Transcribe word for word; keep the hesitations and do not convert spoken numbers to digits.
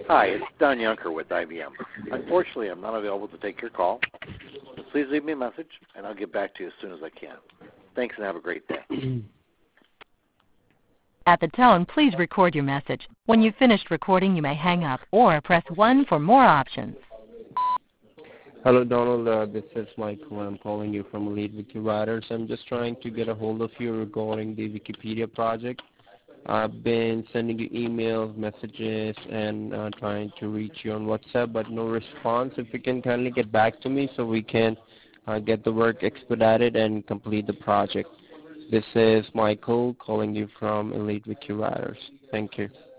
Hi, it's Don Yunker with I B M. Unfortunately, I'm not available to take your call. So please leave me a message, and I'll get back to you as soon as I can. Thanks, and have a great day. At the tone, please record your message. When you've finished recording, you may hang up or press one for more options. Hello, Donald. Uh, this is Michael. I'm calling you from Elite Wiki Writers. I'm just trying to get a hold of you regarding the Wikipedia project. I've been sending you emails, messages, and uh, trying to reach you on WhatsApp, but no response. If you can kindly get back to me so we can uh, get the work expedited and complete the project. This is Michael calling you from Elite Wiki Writers. Thank you.